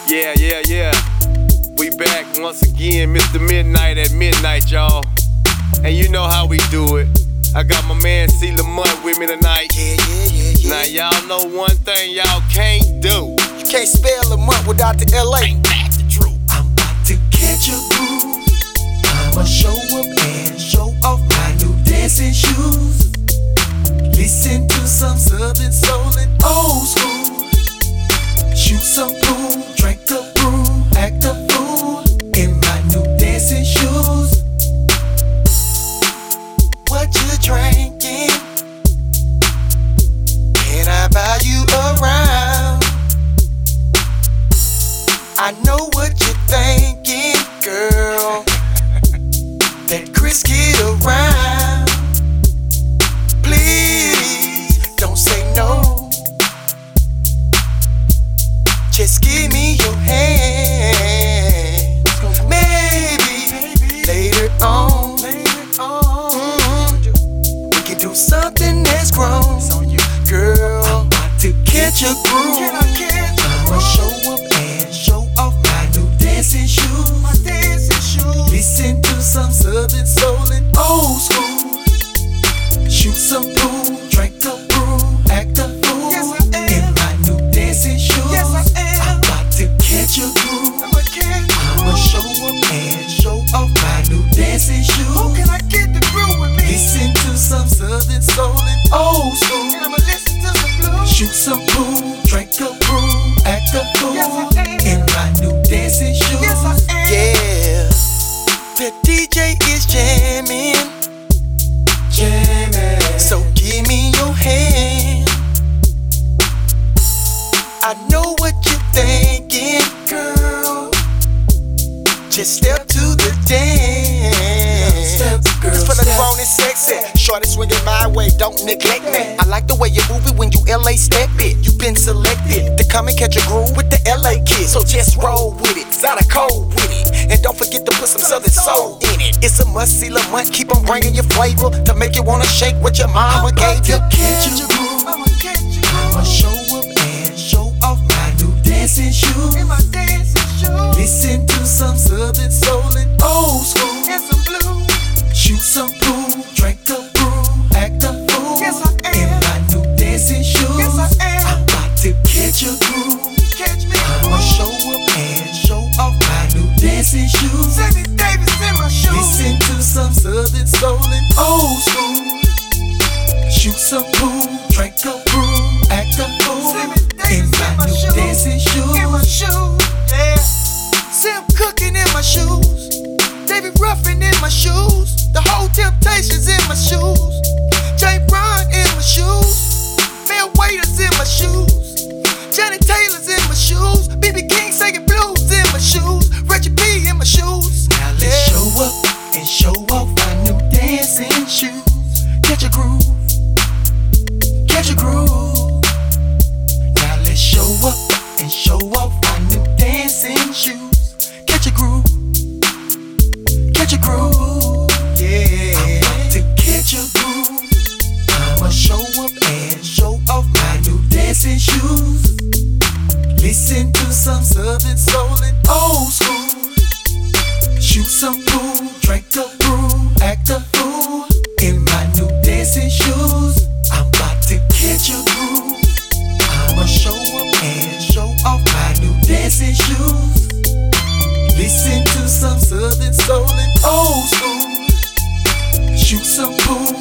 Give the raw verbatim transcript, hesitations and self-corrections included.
Yeah, yeah, yeah. We back once again, Mister Midnight at midnight, y'all. And you know how we do it. I got my man C. Lamont with me tonight. Yeah, yeah, yeah, yeah. Now y'all know one thing y'all can't do. You can't spell Lamont without the L A. Ain't that the truth? I'm about to catch a groove. I'ma show up and show off my new dancing shoes. Listen to some Southern soul and old school. Shoot some pool, drink a brew, act a fool in my new dancing shoes. What you drinking? Can I buy you a round? I know what you're thinking, girl. That Chris get around. Please don't say no. Just give me your hand. Maybe later on, mm-hmm, we can do something that's grown. Girl, I'm about to catch a groove. I'ma show up and show off my new dancing shoes. Listen to some Southern soul and old school. Shoot some pool, drink a brew, act a fool in my new dancing shoes. I'm about to catch a groove. I'ma show up and show off my new dancing shoes. Who can I get the groove with me? Listen to some Southern soul and old school. And I'ma listen to some blues. Shoot some pool, drink a brew, act a fool in my new dancing shoes. Yes, I am. Yeah, the D J is jamming, jamming. So give me your hand. I know what you're thinking, girl. Just step to the dance. Step, girl, It's for the step. grown and sexy. Shorty swinging my way, don't neglect me. I like the way you move it when you L A step it. You been selected to come and catch a groove with the L A kids. So just roll with it, got a cold with it. And don't forget to put some Southern soul in it. It's a must see Lamont, keep on bringing your flavor to make you wanna shake what your mama gave you. Catch a groove. I'ma show up and show off my new dancing shoes. Listen to some Southern soul and old school. Shoot some pool, drink a brew, act a fool in my new dancing shoes. I'm about to catch a groove. I'ma show up and show off my new dancing shoes. Listen to some Southern soul and old school. Shoot some pool, drink a brew, act a fool in my new dancing shoes. Sam cooking in my shoes. David Ruffin in my shoes. The whole Temptations in my shoes. Jay Brown in my shoes. Mel Waiters in my shoes. Johnny Taylor's in my shoes. B B King singing blues in my shoes. Reggie P in my shoes. Now let's Yeah. show up and show off my new dancing shoes. Catch a groove, catch a groove. Now let's show up and show off my new dancing shoes. Catch a groove, catch a groove. Yeah, I'm about to catch a groove. I'ma show up and show off my new dancing shoes. Listen to some Southern soul and old school. Shoot some pool, drink a brew, act a fool in my new dancing shoes. I'm about to catch a groove. I'ma show up and show off my new dancing shoes. Listen to some Southern soul and old school. Shoot some pool,